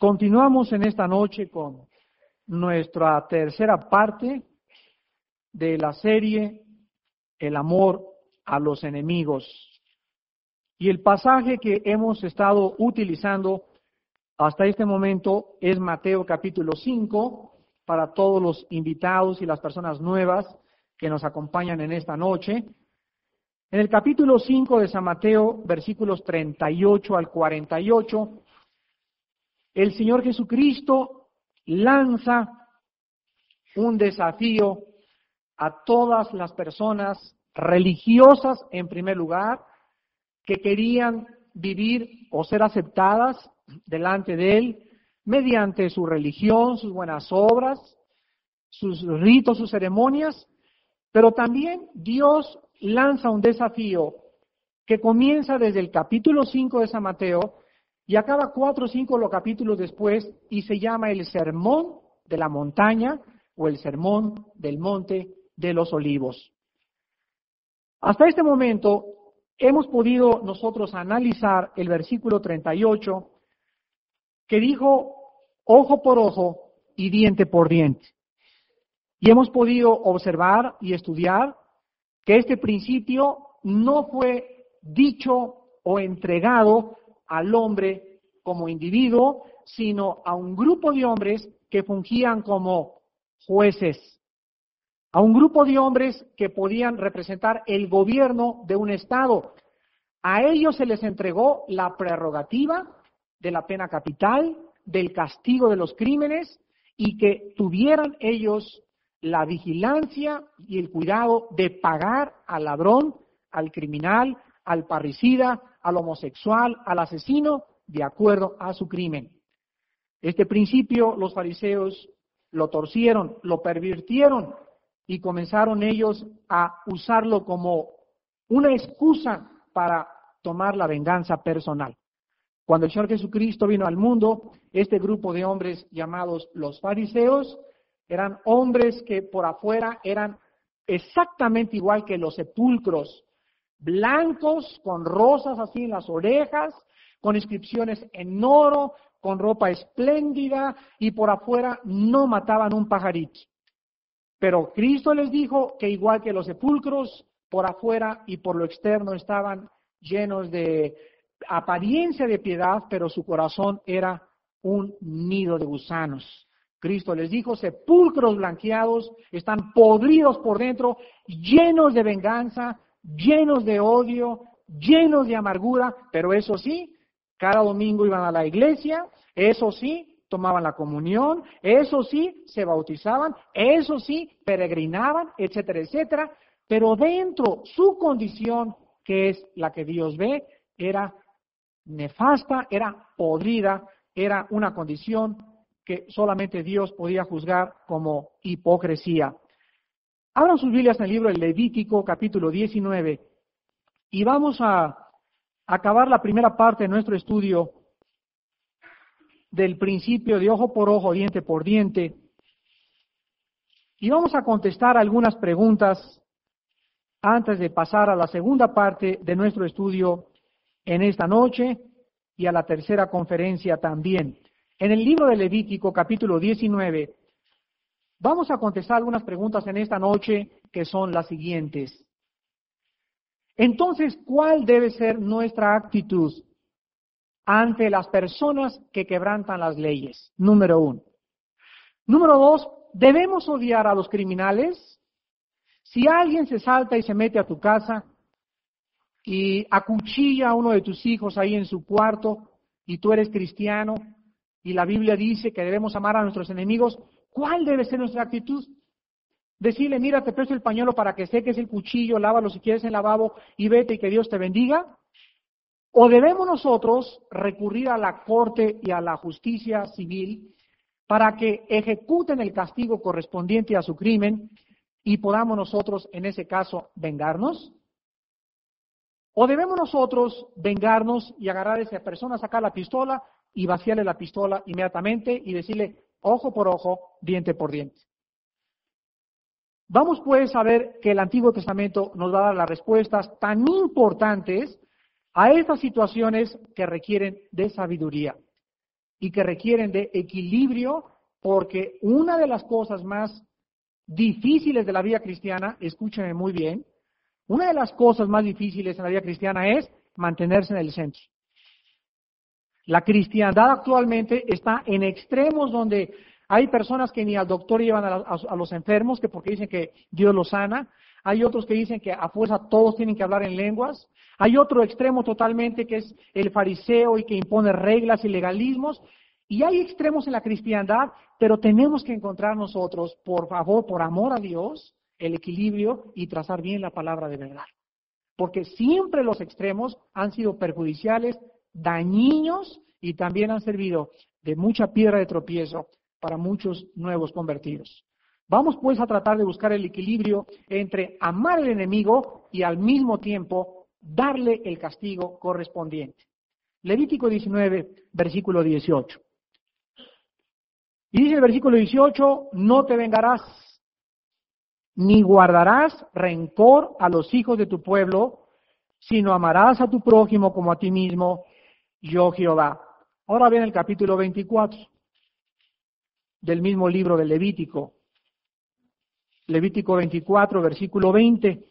Continuamos en esta noche con nuestra tercera parte de la serie El amor a los enemigos. Y el pasaje que hemos estado utilizando hasta este momento es Mateo capítulo 5, para todos los invitados y las personas nuevas que nos acompañan en esta noche. En el capítulo 5 de San Mateo, versículos 38 al 48, el Señor Jesucristo lanza un desafío a todas las personas religiosas, en primer lugar, que querían vivir o ser aceptadas delante de Él mediante su religión, sus buenas obras, sus ritos, sus ceremonias, pero también Dios lanza un desafío que comienza desde el capítulo 5 de San Mateo y acaba 4 o 5 capítulos después y se llama el Sermón de la Montaña o el Sermón del Monte de los Olivos. Hasta este momento hemos podido nosotros analizar el versículo 38 que dijo ojo por ojo y diente por diente. Y hemos podido observar y estudiar que este principio no fue dicho o entregado al hombre como individuo, sino a un grupo de hombres que fungían como jueces, a un grupo de hombres que podían representar el gobierno de un estado. A ellos se les entregó la prerrogativa de la pena capital, del castigo de los crímenes, y que tuvieran ellos la vigilancia y el cuidado de pagar al ladrón, al criminal, al parricida, al homosexual, al asesino, de acuerdo a su crimen. Este principio los fariseos lo torcieron, lo pervirtieron y comenzaron ellos a usarlo como una excusa para tomar la venganza personal. Cuando el Señor Jesucristo vino al mundo, este grupo de hombres llamados los fariseos eran hombres que por afuera eran exactamente igual que los sepulcros, blancos, con rosas así en las orejas, con inscripciones en oro, con ropa espléndida, y por afuera no mataban un pajarito. Pero Cristo les dijo que igual que los sepulcros, por afuera y por lo externo estaban llenos de apariencia de piedad, pero su corazón era un nido de gusanos. Cristo les dijo, sepulcros blanqueados, están podridos por dentro, llenos de venganza, llenos de odio, llenos de amargura, pero eso sí, cada domingo iban a la iglesia, eso sí, tomaban la comunión, eso sí, se bautizaban, eso sí, peregrinaban, etcétera, etcétera, pero dentro su condición, que es la que Dios ve, era nefasta, era podrida, era una condición que solamente Dios podía juzgar como hipocresía. Abran sus Biblias en el libro de Levítico, capítulo 19, y vamos a acabar la primera parte de nuestro estudio del principio de ojo por ojo, diente por diente, y vamos a contestar algunas preguntas antes de pasar a la segunda parte de nuestro estudio en esta noche y a la tercera conferencia también. En el libro de Levítico, capítulo 19, vamos a contestar algunas preguntas en esta noche que son las siguientes. Entonces, ¿cuál debe ser nuestra actitud ante las personas que quebrantan las leyes? Número 1. Número 2, ¿debemos odiar a los criminales? Si alguien se salta y se mete a tu casa y acuchilla a uno de tus hijos ahí en su cuarto y tú eres cristiano y la Biblia dice que debemos amar a nuestros enemigos, ¿cuál debe ser nuestra actitud? Decirle, mira, te presto el pañuelo para que seques el cuchillo, lávalo si quieres en el lavabo y vete y que Dios te bendiga. ¿O debemos nosotros recurrir a la corte y a la justicia civil para que ejecuten el castigo correspondiente a su crimen y podamos nosotros, en ese caso, vengarnos? ¿O debemos nosotros vengarnos y agarrar a esa persona, sacar la pistola y vaciarle la pistola inmediatamente y decirle ojo por ojo, diente por diente? Vamos pues a ver que el Antiguo Testamento nos va a dar las respuestas tan importantes a estas situaciones que requieren de sabiduría. y que requieren de equilibrio, porque una de las cosas más difíciles de la vida cristiana, escúchenme muy bien, una de las cosas más difíciles en la vida cristiana es mantenerse en el centro. La cristiandad actualmente está en extremos donde hay personas que ni al doctor llevan a los enfermos, que porque dicen que Dios los sana. Hay otros que dicen que a fuerza todos tienen que hablar en lenguas. Hay otro extremo totalmente que es el fariseo y que impone reglas y legalismos. Y hay extremos en la cristiandad, pero tenemos que encontrar nosotros, por favor, por amor a Dios, el equilibrio y trazar bien la palabra de verdad. Porque siempre los extremos han sido perjudiciales, dañinos y también han servido de mucha piedra de tropiezo para muchos nuevos convertidos. Vamos pues a tratar de buscar el equilibrio entre amar al enemigo y al mismo tiempo darle el castigo correspondiente. Levítico 19, versículo 18. Y dice el versículo 18, no te vengarás, ni guardarás rencor a los hijos de tu pueblo, sino amarás a tu prójimo como a ti mismo, yo Jehová. Ahora ven el capítulo 24 del mismo libro de Levítico. Levítico 24, versículo 20.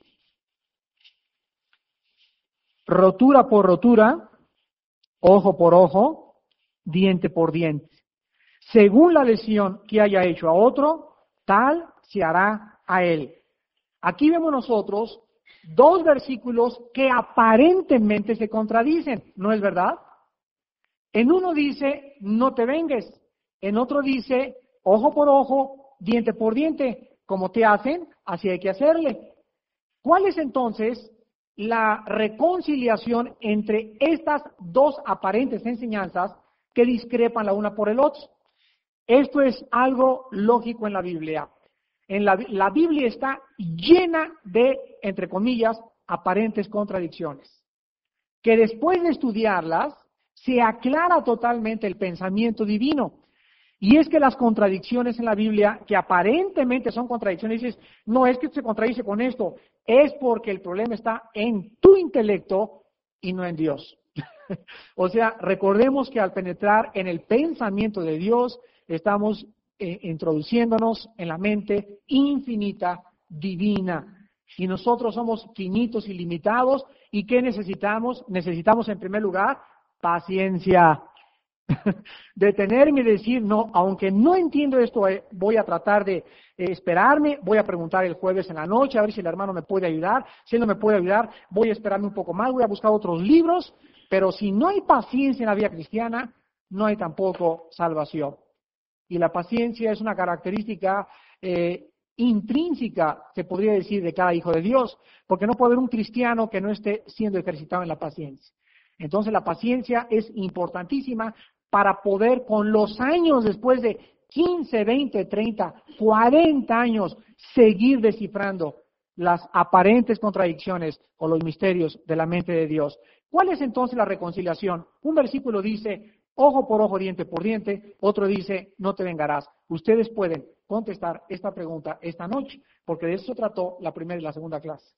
Rotura por rotura, ojo por ojo, diente por diente. Según la lesión que haya hecho a otro, tal se hará a él. Aquí vemos nosotros dos versículos que aparentemente se contradicen, ¿no es verdad? En uno dice, no te vengues. En otro dice, ojo por ojo, diente por diente. Como te hacen, así hay que hacerle. ¿Cuál es entonces la reconciliación entre estas dos aparentes enseñanzas que discrepan la una por el otro? Esto es algo lógico en la Biblia. La Biblia está llena de, entre comillas, aparentes contradicciones, que después de estudiarlas se aclara totalmente el pensamiento divino. Y es que las contradicciones en la Biblia, que aparentemente son contradicciones, dices, no es que se contradice con esto, es porque el problema está en tu intelecto y no en Dios. O sea, recordemos que al penetrar en el pensamiento de Dios, estamos introduciéndonos en la mente infinita, divina. Y nosotros somos finitos y limitados. ¿Y qué necesitamos? Necesitamos en primer lugar paciencia. Detenerme y decir, no, aunque no entiendo esto, voy a tratar de esperarme, voy a preguntar el jueves en la noche, a ver si el hermano me puede ayudar. Si él no me puede ayudar, voy a esperarme un poco más, voy a buscar otros libros. Pero si no hay paciencia en la vida cristiana, no hay tampoco salvación. Y la paciencia es una característica intrínseca, se podría decir, de cada hijo de Dios, porque no puede haber un cristiano que no esté siendo ejercitado en la paciencia. Entonces la paciencia es importantísima para poder con los años, después de 15, 20, 30, 40 años, seguir descifrando las aparentes contradicciones o los misterios de la mente de Dios. ¿Cuál es entonces la reconciliación? Un versículo dice, ojo por ojo, diente por diente, otro dice, no te vengarás. Ustedes pueden contestar esta pregunta esta noche, porque de eso trató la primera y la segunda clase.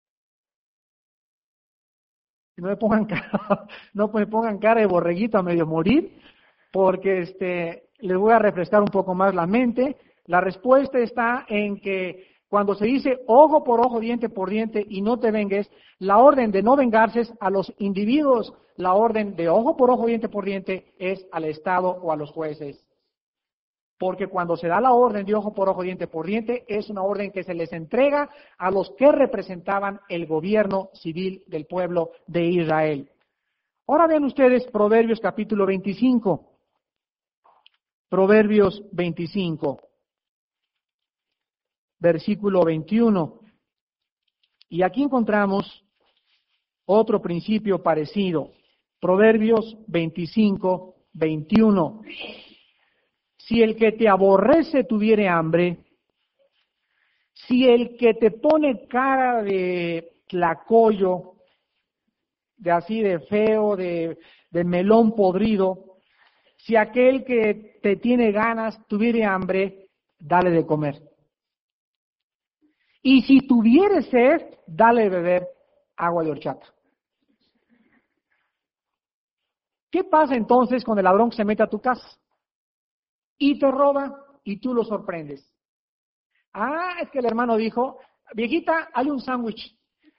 No me pongan cara, no me pongan cara de borreguito a medio morir, porque les voy a refrescar un poco más la mente. La respuesta está en que cuando se dice ojo por ojo, diente por diente y no te vengues, la orden de no vengarse es a los individuos, la orden de ojo por ojo, diente por diente es al Estado o a los jueces. Porque cuando se da la orden de ojo por ojo, diente por diente, es una orden que se les entrega a los que representaban el gobierno civil del pueblo de Israel. Ahora vean ustedes Proverbios capítulo 25. Proverbios 25, versículo 21. Y aquí encontramos otro principio parecido. Proverbios 25, 21. Si el que te aborrece tuviere hambre, si el que te pone cara de tlacoyo, de así de feo, de melón podrido, si aquel que te tiene ganas tuviere hambre, dale de comer. Y si tuviere sed, dale de beber agua de horchata. ¿Qué pasa entonces con el ladrón que se mete a tu casa y te roba y tú lo sorprendes? Ah, es que el hermano dijo, viejita, hazle un sándwich.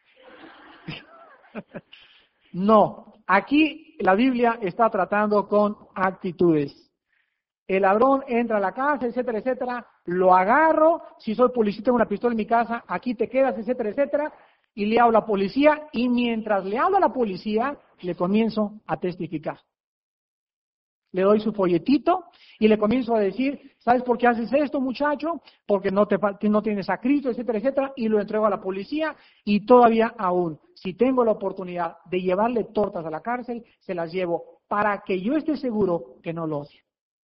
No, aquí la Biblia está tratando con actitudes. El ladrón entra a la casa, etcétera, etcétera, lo agarro, si soy policía tengo una pistola en mi casa, aquí te quedas, etcétera, etcétera, y le hablo a la policía, y mientras le hablo a la policía, le comienzo a testificar. Le doy su folletito y le comienzo a decir, ¿sabes por qué haces esto, muchacho? Porque no tienes a Cristo, etcétera, etcétera, y lo entrego a la policía, y todavía aún, si tengo la oportunidad de llevarle tortas a la cárcel, se las llevo para que yo esté seguro que no lo odie.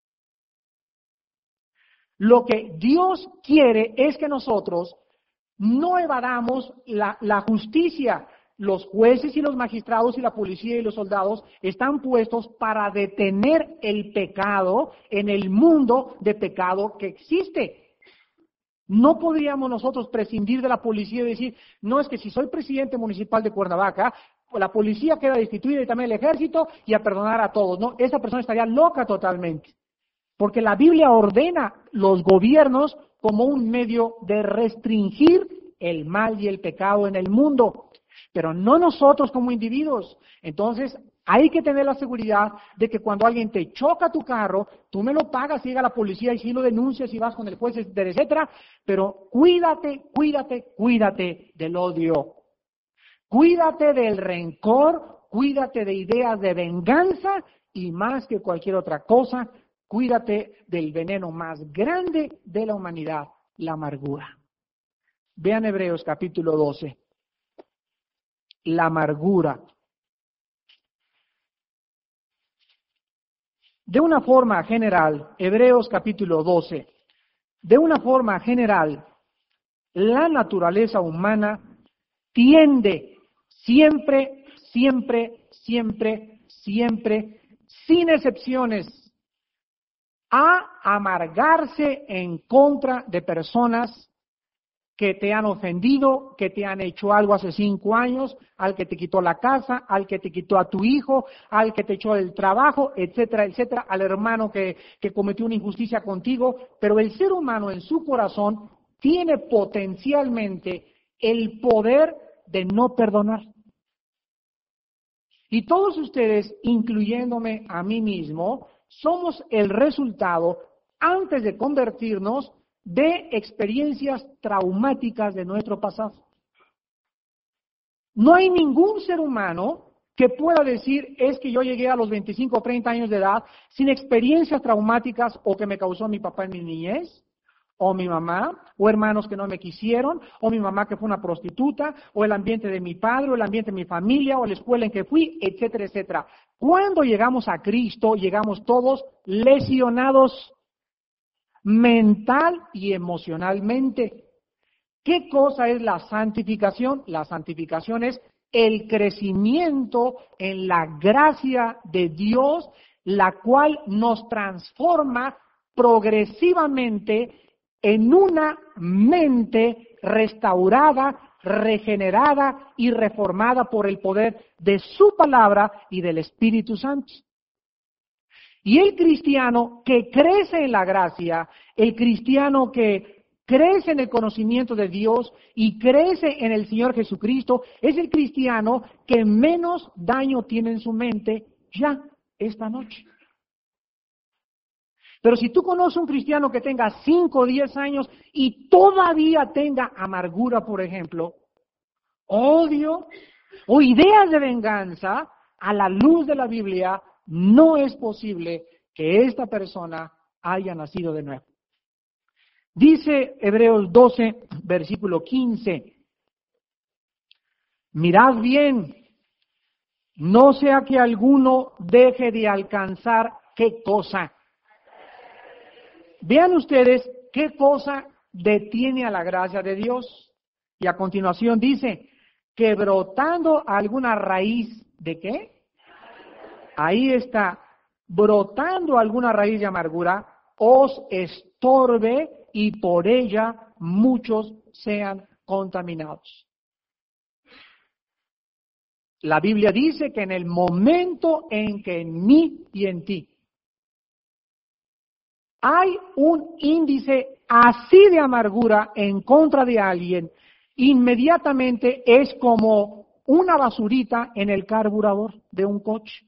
Lo que Dios quiere es que nosotros no evadamos la justicia. Los jueces y los magistrados y la policía y los soldados están puestos para detener el pecado en el mundo de pecado que existe. No podríamos nosotros prescindir de la policía y decir, no, es que si soy presidente municipal de Cuernavaca, la policía queda destituida y también el ejército y a perdonar a todos. No, esa persona estaría loca totalmente. Porque la Biblia ordena los gobiernos como un medio de restringir el mal y el pecado en el mundo, pero no nosotros como individuos. Entonces, hay que tener la seguridad de que cuando alguien te choca tu carro, tú me lo pagas, llega la policía y si lo denuncias y vas con el juez, etcétera, pero cuídate del odio. Cuídate del rencor, cuídate de ideas de venganza y más que cualquier otra cosa, cuídate del veneno más grande de la humanidad, la amargura. Vean Hebreos capítulo 12. La amargura. De una forma general, Hebreos capítulo 12, de una forma general, la naturaleza humana tiende siempre, sin excepciones, a amargarse en contra de personas que te han ofendido, que te han hecho algo hace 5 años, al que te quitó la casa, al que te quitó a tu hijo, al que te echó del trabajo, etcétera, etcétera, al hermano que cometió una injusticia contigo, pero el ser humano en su corazón tiene potencialmente el poder de no perdonar. Y todos ustedes, incluyéndome a mí mismo, somos el resultado, antes de convertirnos, de experiencias traumáticas de nuestro pasado. No hay ningún ser humano que pueda decir, es que yo llegué a los 25 o 30 años de edad sin experiencias traumáticas o que me causó mi papá en mi niñez, o mi mamá, o hermanos que no me quisieron, o mi mamá que fue una prostituta, o el ambiente de mi padre, o el ambiente de mi familia, o la escuela en que fui, etcétera, etcétera. Cuando llegamos a Cristo, llegamos todos lesionados mental y emocionalmente. ¿Qué cosa es la santificación? La santificación es el crecimiento en la gracia de Dios, la cual nos transforma progresivamente en una mente restaurada, regenerada y reformada por el poder de su palabra y del Espíritu Santo. Y el cristiano que crece en la gracia, el cristiano que crece en el conocimiento de Dios y crece en el Señor Jesucristo, es el cristiano que menos daño tiene en su mente ya esta noche. Pero si tú conoces un cristiano que tenga 5 o 10 años y todavía tenga amargura, por ejemplo, odio o ideas de venganza, a la luz de la Biblia, no es posible que esta persona haya nacido de nuevo. Dice Hebreos 12, versículo 15, mirad bien, no sea que alguno deje de alcanzar qué cosa. Vean ustedes qué cosa detiene a la gracia de Dios. Y a continuación dice, que brotando alguna raíz de qué? Ahí está, brotando alguna raíz de amargura, os estorbe y por ella muchos sean contaminados. La Biblia dice que en el momento en que en mí y en ti hay un índice así de amargura en contra de alguien, inmediatamente es como una basurita en el carburador de un coche.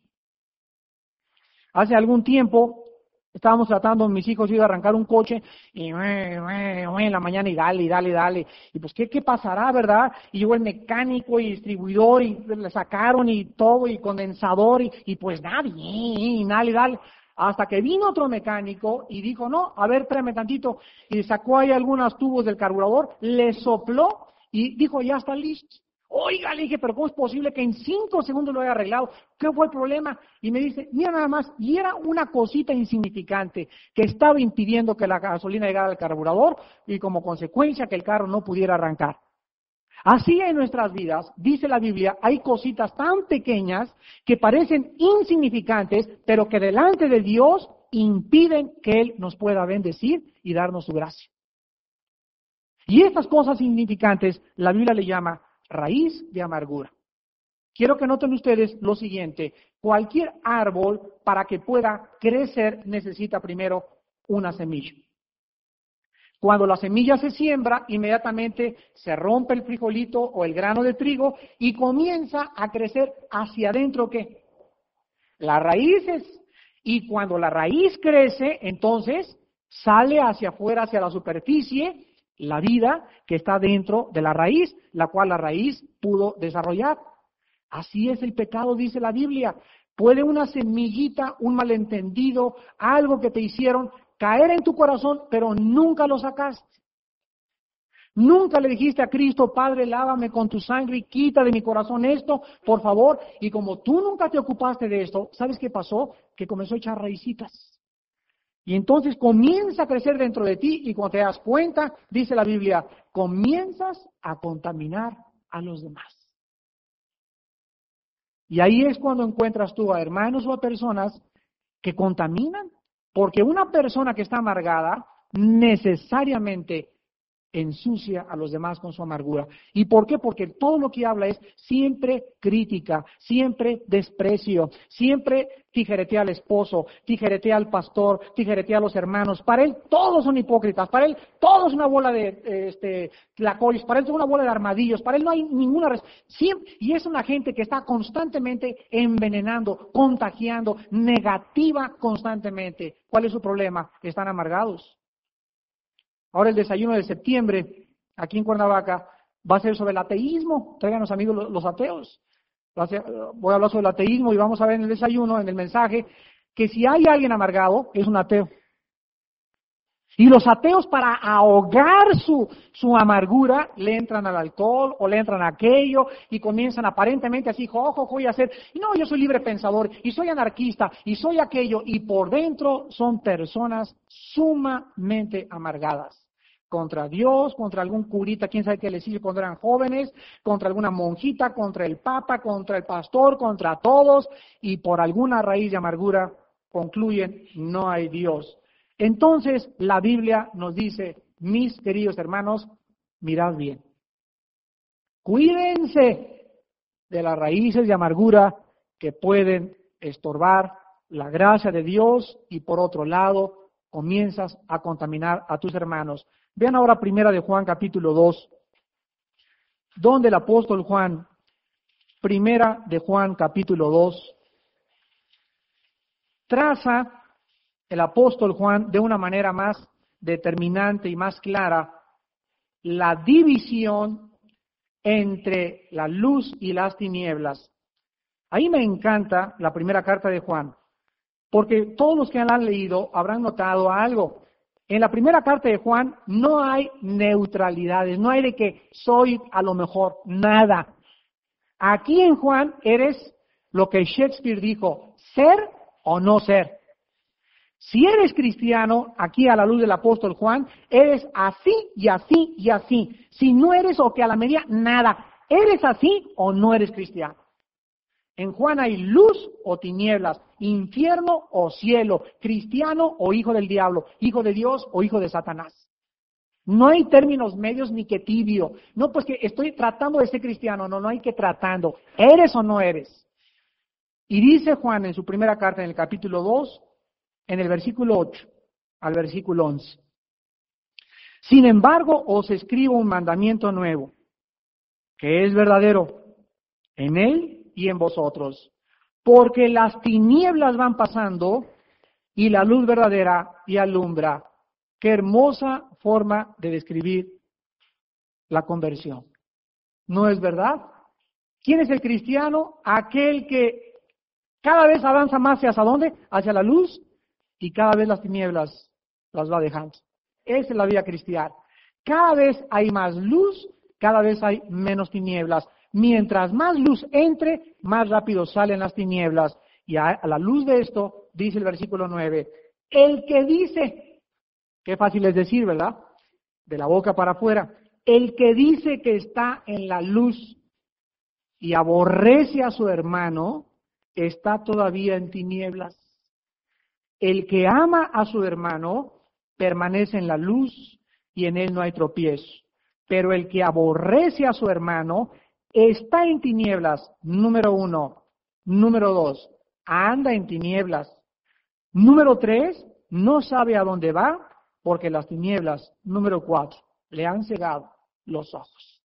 Hace algún tiempo estábamos tratando, mis hijos iban a arrancar un coche y en la mañana y dale. Y pues, ¿qué pasará, verdad? Y llegó el mecánico y distribuidor y le sacaron y todo y condensador y pues nadie, y dale. Hasta que vino otro mecánico y dijo, no, a ver, espérame tantito. Y sacó ahí algunos tubos del carburador, le sopló y dijo, ya está listo. Oiga, le dije, pero ¿cómo es posible que en 5 segundos lo haya arreglado? ¿Qué fue el problema? Y me dice, mira nada más, y era una cosita insignificante que estaba impidiendo que la gasolina llegara al carburador y como consecuencia que el carro no pudiera arrancar. Así en nuestras vidas, dice la Biblia, hay cositas tan pequeñas que parecen insignificantes, pero que delante de Dios impiden que Él nos pueda bendecir y darnos su gracia. Y estas cosas insignificantes, la Biblia le llama raíz de amargura. Quiero que noten ustedes lo siguiente, cualquier árbol para que pueda crecer necesita primero una semilla. Cuando la semilla se siembra, inmediatamente se rompe el frijolito o el grano de trigo y comienza a crecer hacia adentro, ¿qué? Las raíces. Y cuando la raíz crece, entonces sale hacia afuera, hacia la superficie, la vida que está dentro de la raíz, la cual la raíz pudo desarrollar. Así es el pecado, dice la Biblia. Puede una semillita, un malentendido, algo que te hicieron caer en tu corazón, pero nunca lo sacaste. Nunca le dijiste a Cristo, Padre, lávame con tu sangre y quita de mi corazón esto, por favor. Y como tú nunca te ocupaste de esto, ¿sabes qué pasó? Que comenzó a echar raícitas. Y entonces comienza a crecer dentro de ti y cuando te das cuenta, dice la Biblia, comienzas a contaminar a los demás. Y ahí es cuando encuentras tú a hermanos o a personas que contaminan, porque una persona que está amargada necesariamente ensucia a los demás con su amargura. ¿Y por qué? Porque todo lo que habla es siempre crítica, siempre desprecio, siempre tijeretea al esposo, tijeretea al pastor, tijeretea a los hermanos. Para él todos son hipócritas, para él todo es una bola de tlacoyos, para él es una bola de armadillos, para él no hay ninguna y es una gente que está constantemente envenenando, contagiando, negativa constantemente. ¿Cuál es su problema? Están amargados. Ahora el desayuno de septiembre, aquí en Cuernavaca, va a ser sobre el ateísmo. Traigan los amigos los ateos. Voy a hablar sobre el ateísmo y vamos a ver en el desayuno, en el mensaje, que si hay alguien amargado, es un ateo. Y los ateos, para ahogar su amargura, le entran al alcohol o le entran a aquello y comienzan aparentemente así, y hacer, no, yo soy libre pensador y soy anarquista y soy aquello, y por dentro son personas sumamente amargadas. Contra Dios, contra algún curita, quién sabe qué les hizo cuando eran jóvenes, contra alguna monjita, contra el papa, contra el pastor, contra todos, y por alguna raíz de amargura concluyen, no hay Dios. Entonces, la Biblia nos dice, mis queridos hermanos, mirad bien. Cuídense de las raíces de amargura que pueden estorbar la gracia de Dios y por otro lado, comienzas a contaminar a tus hermanos. Vean ahora Primera de Juan capítulo 2, donde el apóstol Juan, Primera de Juan capítulo 2, traza el apóstol Juan de una manera más determinante y más clara la división entre la luz y las tinieblas. Ahí me encanta la primera carta de Juan, porque todos los que la han leído habrán notado algo. En la primera carta de Juan no hay neutralidades, no hay de que soy a lo mejor nada. Aquí en Juan eres lo que Shakespeare dijo, ser o no ser. Si eres cristiano, aquí a la luz del apóstol Juan, eres así y así y así. Si no eres o que a la medida, nada. ¿Eres así o no eres cristiano? En Juan hay luz o tinieblas, infierno o cielo, cristiano o hijo del diablo, hijo de Dios o hijo de Satanás. No hay términos medios ni que tibio. No, pues que estoy tratando de ser cristiano. No, no hay que tratando. ¿Eres o no eres? Y dice Juan en su primera carta, en el capítulo 2, en el versículo 8 al versículo 11. Sin embargo, os escribo un mandamiento nuevo, que es verdadero en él y en vosotros, porque las tinieblas van pasando y la luz verdadera y alumbra. Qué hermosa forma de describir la conversión. ¿No es verdad? ¿Quién es el cristiano? Aquel que cada vez avanza más hacia dónde? Hacia la luz, y cada vez las tinieblas las va dejando. Esa es la vida cristiana. Cada vez hay más luz, cada vez hay menos tinieblas. Mientras más luz entre, más rápido salen las tinieblas. Y a la luz de esto, dice el versículo 9, el que dice, qué fácil es decir, ¿verdad? De la boca para afuera, el que dice que está en la luz y aborrece a su hermano, está todavía en tinieblas. El que ama a su hermano permanece en la luz y en él no hay tropiezo. Pero el que aborrece a su hermano está en tinieblas, número 1. Número 2, anda en tinieblas. Número 3, no sabe a dónde va porque las tinieblas, número 4, le han cegado los ojos.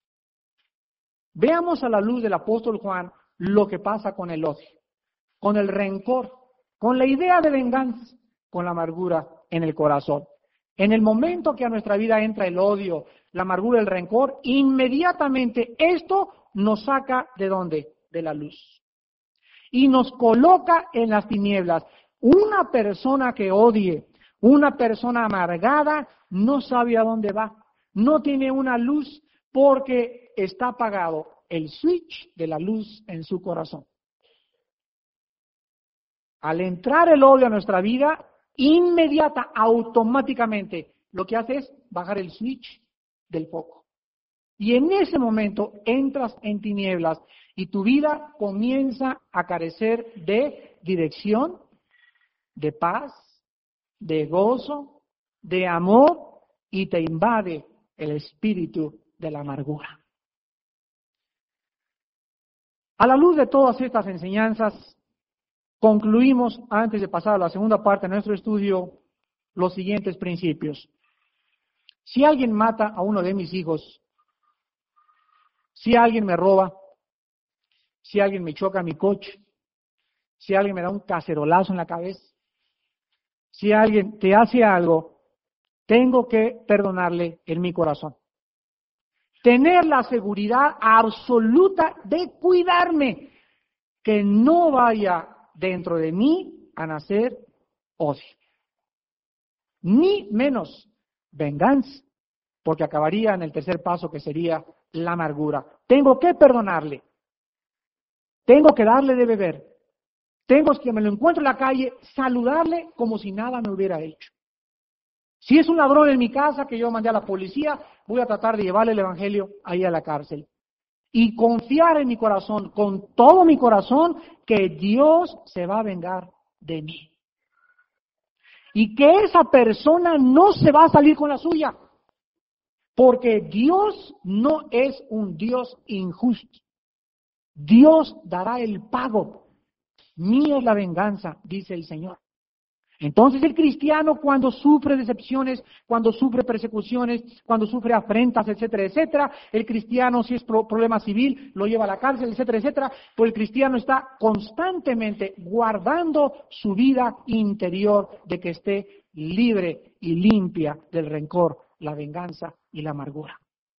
Veamos a la luz del apóstol Juan lo que pasa con el odio, con el rencor, con la idea de venganza, con la amargura en el corazón. En el momento que a nuestra vida entra el odio, la amargura, el rencor, inmediatamente esto nos saca ¿de dónde? De la luz. Y nos coloca en las tinieblas. Una persona que odie, una persona amargada, no sabe a dónde va. No tiene una luz porque está apagado el switch de la luz en su corazón. Al entrar el odio a nuestra vida, inmediata, automáticamente, lo que hace es bajar el switch del foco. Y en ese momento entras en tinieblas y tu vida comienza a carecer de dirección, de paz, de gozo, de amor, y te invade el espíritu de la amargura. A la luz de todas estas enseñanzas, concluimos, antes de pasar a la segunda parte de nuestro estudio, los siguientes principios. Si alguien mata a uno de mis hijos, si alguien me roba, si alguien me choca mi coche, si alguien me da un cacerolazo en la cabeza, si alguien te hace algo, tengo que perdonarle en mi corazón. Tener la seguridad absoluta de cuidarme, que no vaya dentro de mí a nacer odio, ni menos venganza, porque acabaría en el tercer paso, que sería la amargura. Tengo que perdonarle, tengo que darle de beber, tengo que me lo encuentro en la calle, saludarle como si nada me hubiera hecho. Si es un ladrón en mi casa que yo mandé a la policía, voy a tratar de llevarle el evangelio ahí a la cárcel. Y confiar en mi corazón, con todo mi corazón, que Dios se va a vengar de mí. Y que esa persona no se va a salir con la suya. Porque Dios no es un Dios injusto. Dios dará el pago. Mía es la venganza, dice el Señor. Entonces el cristiano, cuando sufre decepciones, cuando sufre persecuciones, cuando sufre afrentas, etcétera, etcétera, el cristiano, si es problema civil, lo lleva a la cárcel, etcétera, etcétera, pues el cristiano está constantemente guardando su vida interior de que esté libre y limpia del rencor, la venganza y la amargura.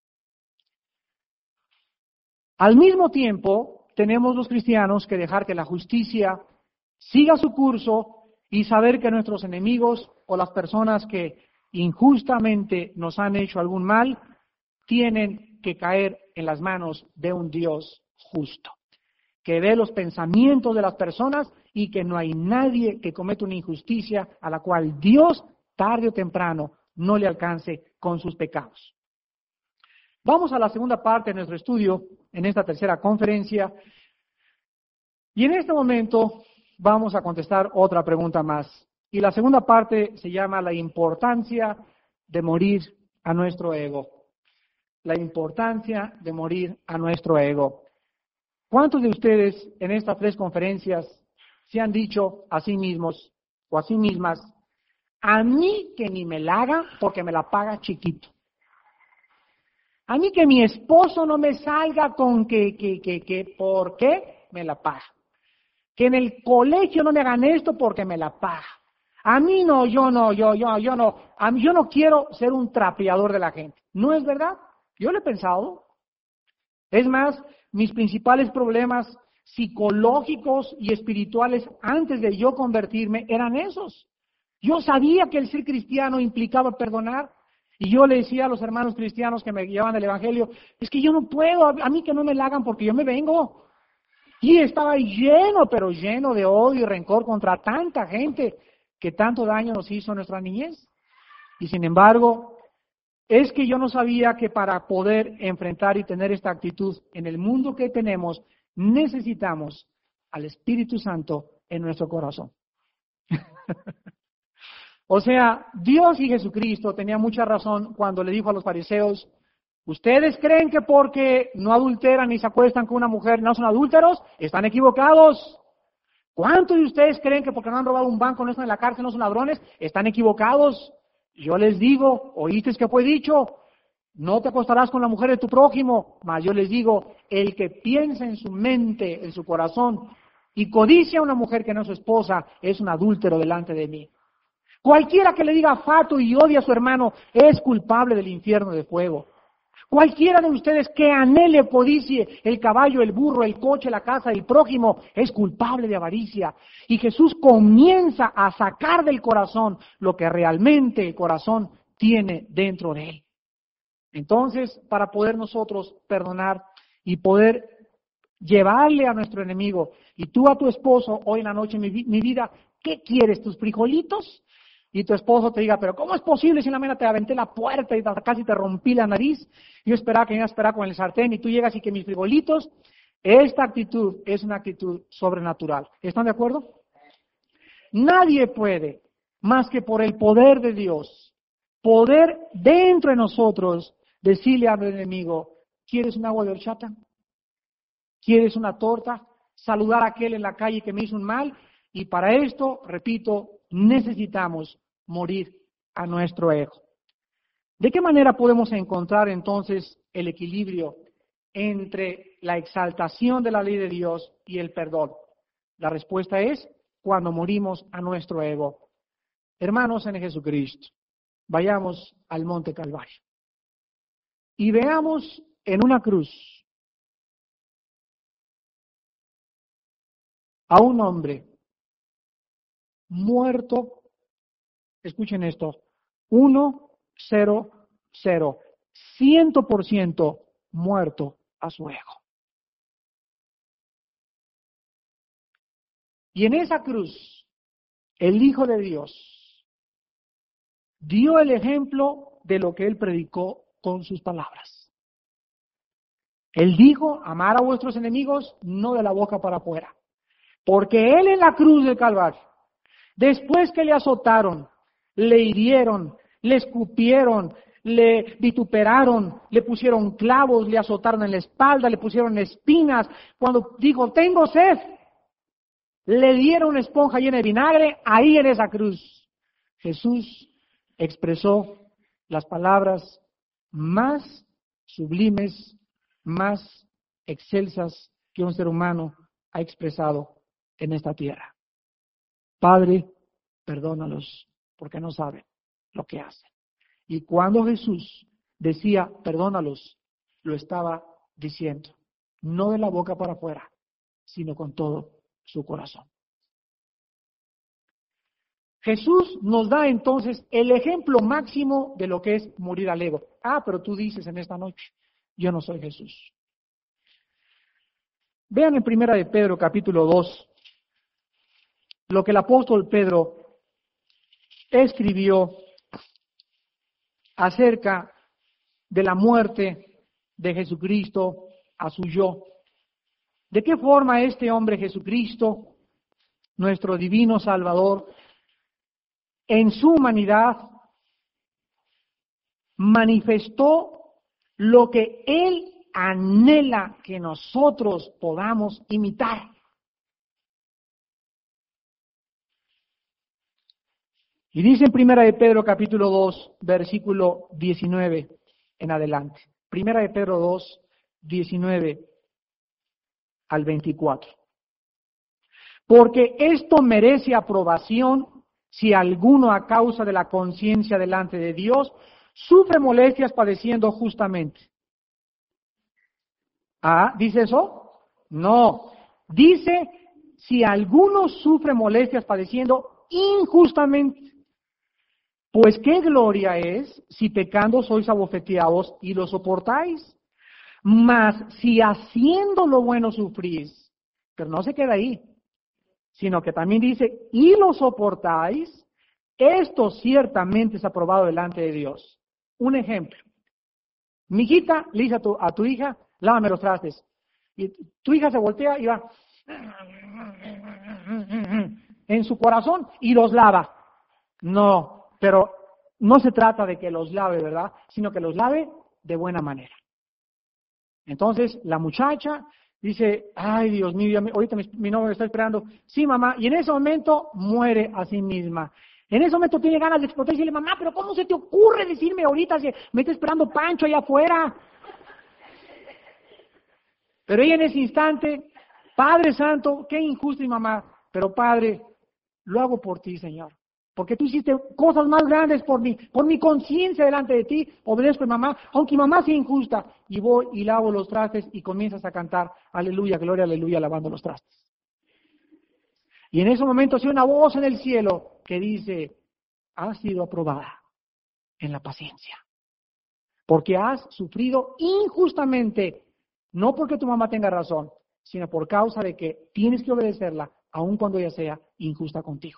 Al mismo tiempo, tenemos los cristianos que dejar que la justicia siga su curso y saber que nuestros enemigos o las personas que injustamente nos han hecho algún mal tienen que caer en las manos de un Dios justo, que ve los pensamientos de las personas y que no hay nadie que cometa una injusticia a la cual Dios, tarde o temprano, no le alcance con sus pecados. Vamos a la segunda parte de nuestro estudio en esta tercera conferencia y en este momento vamos a contestar otra pregunta más. Y la segunda parte se llama la importancia de morir a nuestro ego. La importancia de morir a nuestro ego. ¿Cuántos de ustedes en estas 3 conferencias se han dicho a sí mismos o a sí mismas, a mí que ni me la haga porque me la paga chiquito? A mí que mi esposo no me salga con que, ¿por qué? Me la paga. Que en el colegio no me hagan esto porque me la paga. A mí no, yo no. Yo no quiero ser un trapeador de la gente. ¿No es verdad? Yo lo he pensado. Es más, mis principales problemas psicológicos y espirituales antes de yo convertirme eran esos. Yo sabía que el ser cristiano implicaba perdonar. Y yo le decía a los hermanos cristianos que me llevaban el Evangelio, es que yo no puedo, a mí que no me la hagan porque yo me vengo. Y estaba lleno, pero lleno de odio y rencor contra tanta gente que tanto daño nos hizo a nuestra niñez. Y sin embargo, es que yo no sabía que para poder enfrentar y tener esta actitud en el mundo que tenemos, necesitamos al Espíritu Santo en nuestro corazón. O sea, Dios y Jesucristo tenían mucha razón cuando le dijo a los fariseos, ustedes creen que porque no adulteran ni se acuestan con una mujer no son adúlteros, están equivocados. ¿Cuántos de ustedes creen que porque no han robado un banco no están en la cárcel, no son ladrones? Están equivocados. Yo les digo, oíste que fue dicho, no te acostarás con la mujer de tu prójimo, mas yo les digo, el que piensa en su mente, en su corazón, y codicia a una mujer que no es su esposa, es un adúltero delante de mí. Cualquiera que le diga fato y odia a su hermano es culpable del infierno de fuego. Cualquiera de ustedes que anhele, codicie el caballo, el burro, el coche, la casa del prójimo, es culpable de avaricia. Y Jesús comienza a sacar del corazón lo que realmente el corazón tiene dentro de él. Entonces, para poder nosotros perdonar y poder llevarle a nuestro enemigo, y tú a tu esposo, hoy en la noche, mi vida, ¿qué quieres? ¿Tus frijolitos? Y tu esposo te diga, pero ¿cómo es posible si en la mañana te aventé la puerta y casi te rompí la nariz? Yo esperaba que me iba a esperar con el sartén y tú llegas y que mis frijolitos. Esta actitud es una actitud sobrenatural. ¿Están de acuerdo? Nadie puede, más que por el poder de Dios, poder dentro de nosotros decirle al enemigo, ¿quieres un agua de horchata? ¿Quieres una torta? Saludar a aquel en la calle que me hizo un mal. Y para esto, repito, necesitamos morir a nuestro ego. ¿De qué manera podemos encontrar entonces el equilibrio entre la exaltación de la ley de Dios y el perdón? La respuesta es cuando morimos a nuestro ego. Hermanos en Jesucristo, vayamos al Monte Calvario y veamos en una cruz a un hombre muerto. Escuchen esto, 100% muerto a su ego. Y en esa cruz, el Hijo de Dios dio el ejemplo de lo que Él predicó con sus palabras. Él dijo, amar a vuestros enemigos, no de la boca para afuera. Porque Él en la cruz del Calvario, después que le azotaron, le hirieron, le escupieron, le vituperaron, le pusieron clavos, le azotaron en la espalda, le pusieron espinas. Cuando dijo, tengo sed, le dieron una esponja llena de vinagre, ahí en esa cruz. Jesús expresó las palabras más sublimes, más excelsas que un ser humano ha expresado en esta tierra. Padre, perdónalos, porque no saben lo que hacen. Y cuando Jesús decía, perdónalos, lo estaba diciendo, no de la boca para afuera, sino con todo su corazón. Jesús nos da entonces el ejemplo máximo de lo que es morir al ego. Ah, pero tú dices en esta noche, yo no soy Jesús. Vean en 1 de Pedro capítulo 2, lo que el apóstol Pedro escribió acerca de la muerte de Jesucristo a su yo. ¿De qué forma este hombre Jesucristo, nuestro divino Salvador, en su humanidad, manifestó lo que Él anhela que nosotros podamos imitar. Y dice en Primera de Pedro capítulo 2, versículo 19 en adelante. Primera de Pedro 2, 19 al 24. Porque esto merece aprobación si alguno a causa de la conciencia delante de Dios sufre molestias padeciendo justamente. Ah, ¿dice eso? No. Dice si alguno sufre molestias padeciendo injustamente. Pues qué gloria es si pecando sois abofeteados y lo soportáis. Mas si haciendo lo bueno sufrís, pero no se queda ahí, sino que también dice, y lo soportáis, esto ciertamente es aprobado delante de Dios. Un ejemplo. Mi hijita le dice a tu hija, lávame los trastes. Y tu hija se voltea y va en su corazón y los lava. No, pero no se trata de que los lave, ¿verdad? Sino que los lave de buena manera. Entonces, la muchacha dice, ay, Dios mío, ahorita mi novio me está esperando. Sí, mamá, y en ese momento muere a sí misma. En ese momento tiene ganas de explotar y decirle, mamá, pero ¿cómo se te ocurre decirme ahorita si me está esperando Pancho allá afuera? Pero ella en ese instante, Padre Santo, qué injusto mi mamá, pero Padre, lo hago por ti, Señor. Porque tú hiciste cosas más grandes por mi conciencia delante de ti, obedezco a mi mamá, aunque mi mamá sea injusta, y voy y lavo los trastes y comienzas a cantar, aleluya, gloria, aleluya, lavando los trastes. Y en ese momento se oye una voz en el cielo que dice, has sido aprobada en la paciencia, porque has sufrido injustamente, no porque tu mamá tenga razón, sino por causa de que tienes que obedecerla, aun cuando ella sea injusta contigo.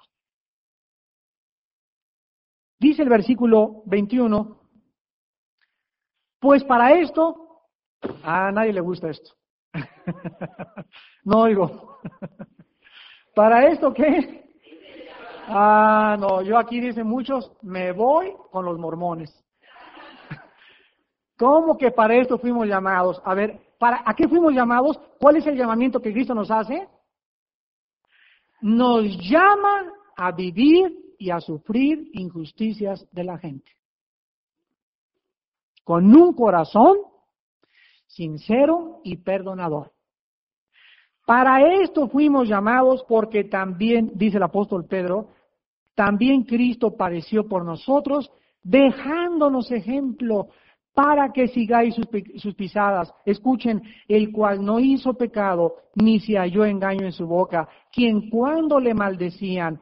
Dice el versículo 21, pues para esto, a nadie le gusta esto. No oigo. ¿Para esto qué? No, yo aquí dicen muchos, me voy con los mormones. ¿Cómo que para esto fuimos llamados? A ver, ¿a qué fuimos llamados? ¿Cuál es el llamamiento que Cristo nos hace? Nos llama a vivir y a sufrir injusticias de la gente. Con un corazón sincero y perdonador. Para esto fuimos llamados porque también, dice el apóstol Pedro, también Cristo padeció por nosotros, dejándonos ejemplo para que sigáis sus pisadas. Escuchen, el cual no hizo pecado, ni se halló engaño en su boca, quien cuando le maldecían,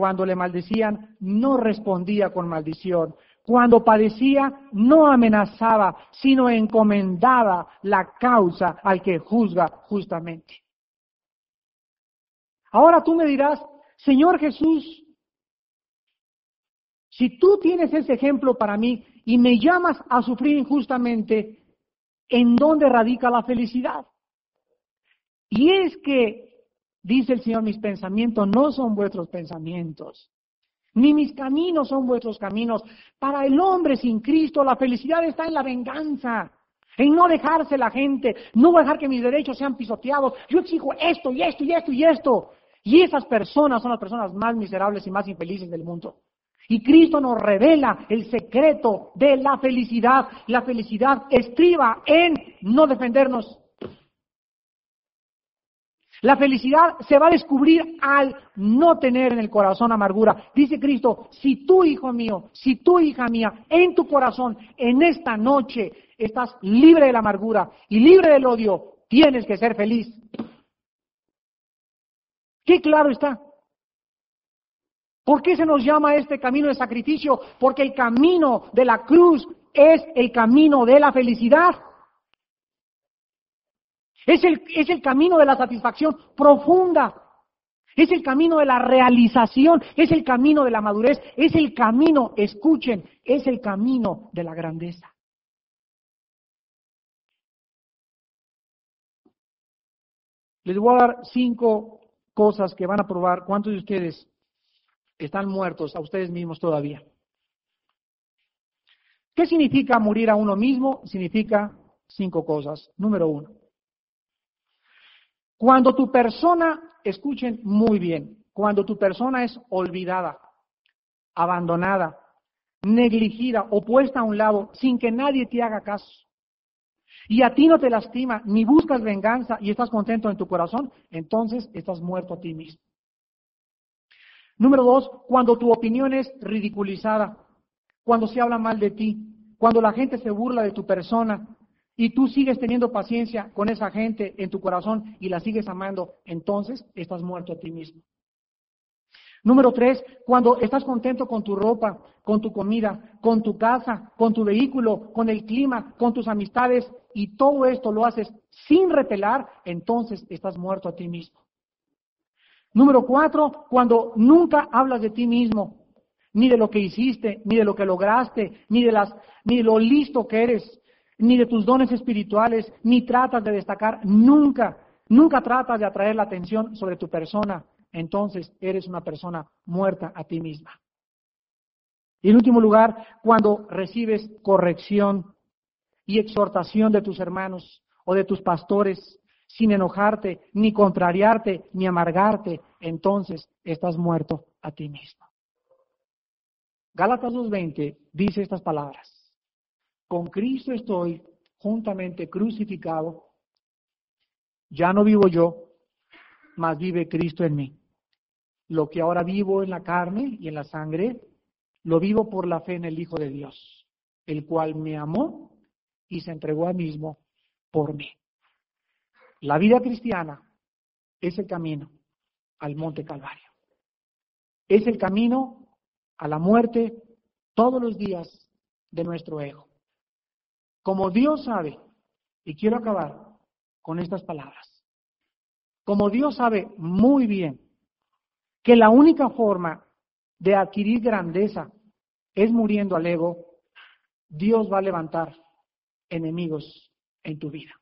no respondía con maldición. Cuando padecía, no amenazaba, sino encomendaba la causa al que juzga justamente. Ahora tú me dirás, Señor Jesús, si tú tienes ese ejemplo para mí y me llamas a sufrir injustamente, ¿en dónde radica la felicidad? Y es que, dice el Señor, mis pensamientos no son vuestros pensamientos, ni mis caminos son vuestros caminos. Para el hombre sin Cristo, la felicidad está en la venganza, en no dejarse la gente, no dejar que mis derechos sean pisoteados. Yo exijo esto y esto y esto y esto. Y esas personas son las personas más miserables y más infelices del mundo. Y Cristo nos revela el secreto de la felicidad. La felicidad estriba en no defendernos. La felicidad se va a descubrir al no tener en el corazón amargura. Dice Cristo, si tú, hijo mío, si tú, hija mía, en tu corazón, en esta noche, estás libre de la amargura y libre del odio, tienes que ser feliz. ¿Qué claro está? ¿Por qué se nos llama a este camino de sacrificio? Porque el camino de la cruz es el camino de la felicidad. Es el camino de la satisfacción profunda. Es el camino de la realización. Es el camino de la madurez. Es el camino, escuchen, es el camino de la grandeza. Les voy a dar 5 cosas que van a probar cuántos de ustedes están muertos a ustedes mismos todavía. ¿Qué significa morir a uno mismo? Significa 5 cosas. Número 1. Cuando tu persona, escuchen muy bien, cuando tu persona es olvidada, abandonada, negligida o puesta a un lado sin que nadie te haga caso, y a ti no te lastima, ni buscas venganza y estás contento en tu corazón, entonces estás muerto a ti mismo. Número 2, cuando tu opinión es ridiculizada, cuando se habla mal de ti, cuando la gente se burla de tu persona y tú sigues teniendo paciencia con esa gente en tu corazón y la sigues amando, entonces estás muerto a ti mismo. Número 3, cuando estás contento con tu ropa, con tu comida, con tu casa, con tu vehículo, con el clima, con tus amistades, y todo esto lo haces sin repelar, entonces estás muerto a ti mismo. Número 4, cuando nunca hablas de ti mismo, ni de lo que hiciste, ni de lo que lograste, ni de lo listo que eres, ni de tus dones espirituales, ni tratas de destacar, nunca tratas de atraer la atención sobre tu persona, entonces eres una persona muerta a ti misma. Y en último lugar, cuando recibes corrección y exhortación de tus hermanos o de tus pastores, sin enojarte, ni contrariarte, ni amargarte, entonces estás muerto a ti mismo. Gálatas 2:20 dice estas palabras: con Cristo estoy juntamente crucificado, ya no vivo yo, mas vive Cristo en mí. Lo que ahora vivo en la carne y en la sangre, lo vivo por la fe en el Hijo de Dios, el cual me amó y se entregó a mí mismo por mí. La vida cristiana es el camino al Monte Calvario. Es el camino a la muerte todos los días de nuestro ego. Como Dios sabe, y quiero acabar con estas palabras, como Dios sabe muy bien que la única forma de adquirir grandeza es muriendo al ego, Dios va a levantar enemigos en tu vida.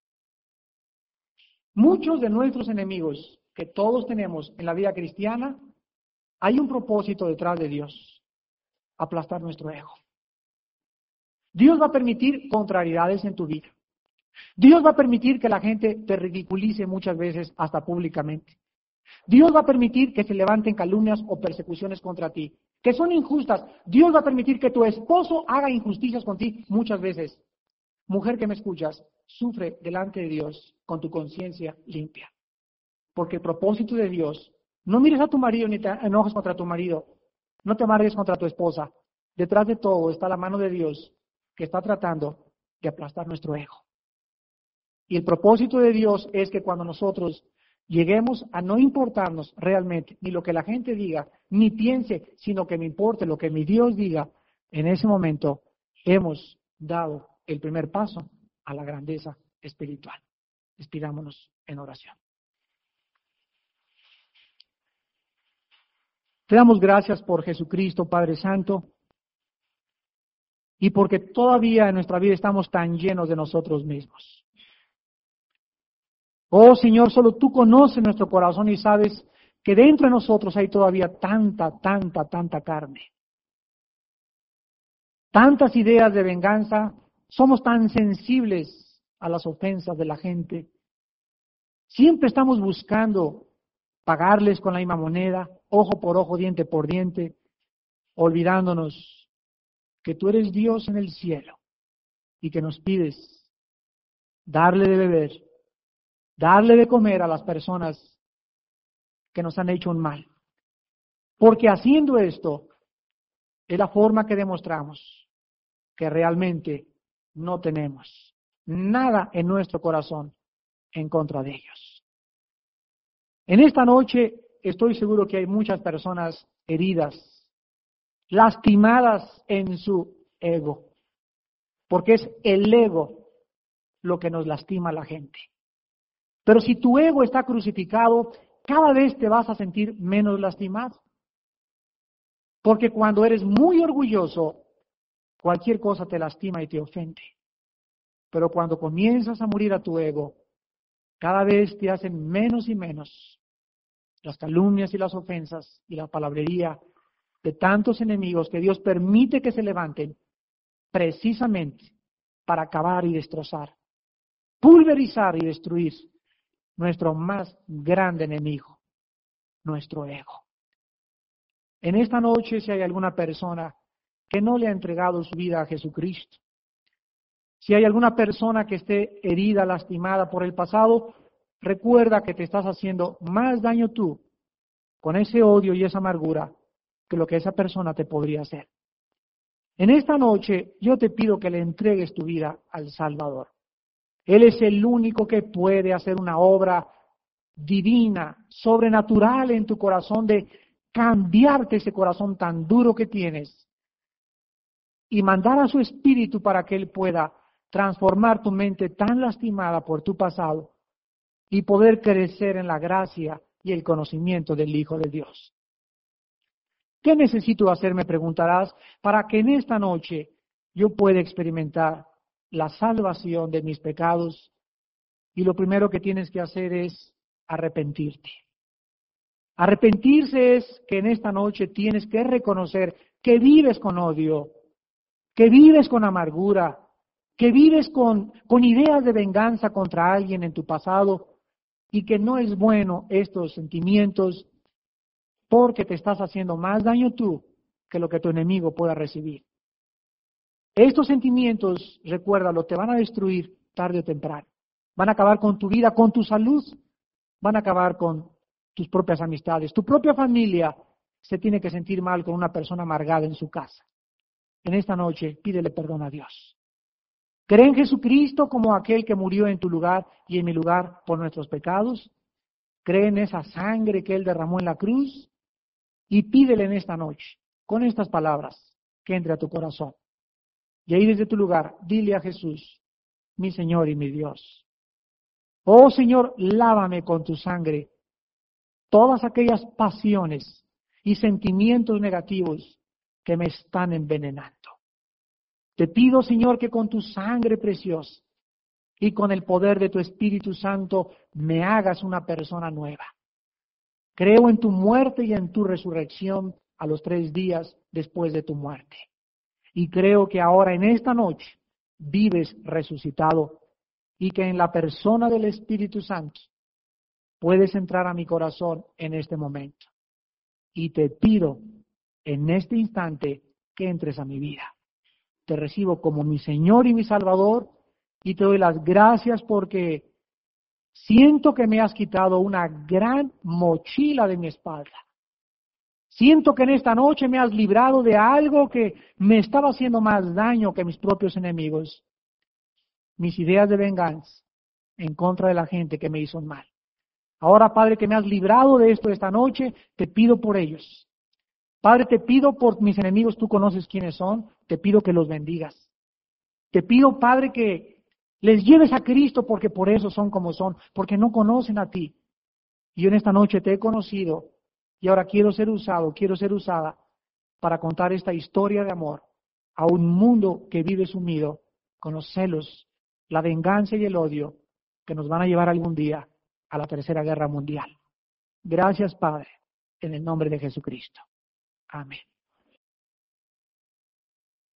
Muchos de nuestros enemigos que todos tenemos en la vida cristiana, hay un propósito detrás de Dios: aplastar nuestro ego. Dios va a permitir contrariedades en tu vida. Dios va a permitir que la gente te ridiculice muchas veces, hasta públicamente. Dios va a permitir que se levanten calumnias o persecuciones contra ti, que son injustas. Dios va a permitir que tu esposo haga injusticias con ti muchas veces. Mujer que me escuchas, sufre delante de Dios con tu conciencia limpia. Porque el propósito de Dios, no mires a tu marido ni te enojes contra tu marido, no te amargues contra tu esposa. Detrás de todo está la mano de Dios que está tratando de aplastar nuestro ego. Y el propósito de Dios es que cuando nosotros lleguemos a no importarnos realmente ni lo que la gente diga, ni piense, sino que me importe lo que mi Dios diga, en ese momento hemos dado el primer paso a la grandeza espiritual. Despidámonos en oración. Te damos gracias por Jesucristo, Padre Santo, y porque todavía en nuestra vida estamos tan llenos de nosotros mismos. Oh Señor, solo tú conoces nuestro corazón y sabes que dentro de nosotros hay todavía tanta carne. Tantas ideas de venganza, somos tan sensibles a las ofensas de la gente. Siempre estamos buscando pagarles con la misma moneda, ojo por ojo, diente por diente, olvidándonos que tú eres Dios en el cielo y que nos pides darle de beber, darle de comer a las personas que nos han hecho un mal. Porque haciendo esto es la forma que demostramos que realmente no tenemos nada en nuestro corazón en contra de ellos. En esta noche estoy seguro que hay muchas personas heridas, lastimadas en su ego, porque es el ego lo que nos lastima a la gente. Pero si tu ego está crucificado, cada vez te vas a sentir menos lastimado. Porque cuando eres muy orgulloso, cualquier cosa te lastima y te ofende. Pero cuando comienzas a morir a tu ego, cada vez te hacen menos y menos las calumnias y las ofensas y la palabrería de tantos enemigos que Dios permite que se levanten precisamente para acabar y destrozar, pulverizar y destruir nuestro más grande enemigo, nuestro ego. En esta noche, si hay alguna persona que no le ha entregado su vida a Jesucristo, si hay alguna persona que esté herida, lastimada por el pasado, recuerda que te estás haciendo más daño tú con ese odio y esa amargura que lo que esa persona te podría hacer. En esta noche yo te pido que le entregues tu vida al Salvador. Él es el único que puede hacer una obra divina, sobrenatural en tu corazón, de cambiarte ese corazón tan duro que tienes y mandar a su Espíritu para que Él pueda transformar tu mente tan lastimada por tu pasado y poder crecer en la gracia y el conocimiento del Hijo de Dios. ¿Qué necesito hacer, me preguntarás, para que en esta noche yo pueda experimentar la salvación de mis pecados? Y lo primero que tienes que hacer es arrepentirte. Arrepentirse es que en esta noche tienes que reconocer que vives con odio, que vives con amargura, que vives con ideas de venganza contra alguien en tu pasado y que no es bueno estos sentimientos porque te estás haciendo más daño tú que lo que tu enemigo pueda recibir. Estos sentimientos, recuérdalo, te van a destruir tarde o temprano. Van a acabar con tu vida, con tu salud, van a acabar con tus propias amistades. Tu propia familia se tiene que sentir mal con una persona amargada en su casa. En esta noche, pídele perdón a Dios. Cree en Jesucristo como aquel que murió en tu lugar y en mi lugar por nuestros pecados. Cree en esa sangre que Él derramó en la cruz y pídele en esta noche, con estas palabras, que entre a tu corazón. Y ahí desde tu lugar, dile a Jesús, mi Señor y mi Dios. Oh Señor, lávame con tu sangre todas aquellas pasiones y sentimientos negativos que me están envenenando. Te pido, Señor, que con tu sangre preciosa y con el poder de tu Espíritu Santo me hagas una persona nueva. Creo en tu muerte y en tu resurrección a los 3 días después de tu muerte. Y creo que ahora en esta noche vives resucitado y que en la persona del Espíritu Santo puedes entrar a mi corazón en este momento. Y te pido en este instante que entres a mi vida. Te recibo como mi Señor y mi Salvador y te doy las gracias porque siento que me has quitado una gran mochila de mi espalda. Siento que en esta noche me has librado de algo que me estaba haciendo más daño que mis propios enemigos. Mis ideas de venganza en contra de la gente que me hizo mal. Ahora, Padre, que me has librado de esto esta noche, te pido por ellos. Padre, te pido por mis enemigos, tú conoces quiénes son, te pido que los bendigas. Te pido, Padre, que les lleves a Cristo porque por eso son como son, porque no conocen a ti. Y yo en esta noche te he conocido y ahora quiero ser usado, quiero ser usada para contar esta historia de amor a un mundo que vive sumido con los celos, la venganza y el odio que nos van a llevar algún día a la Tercera Guerra Mundial. Gracias, Padre, en el nombre de Jesucristo. Amén.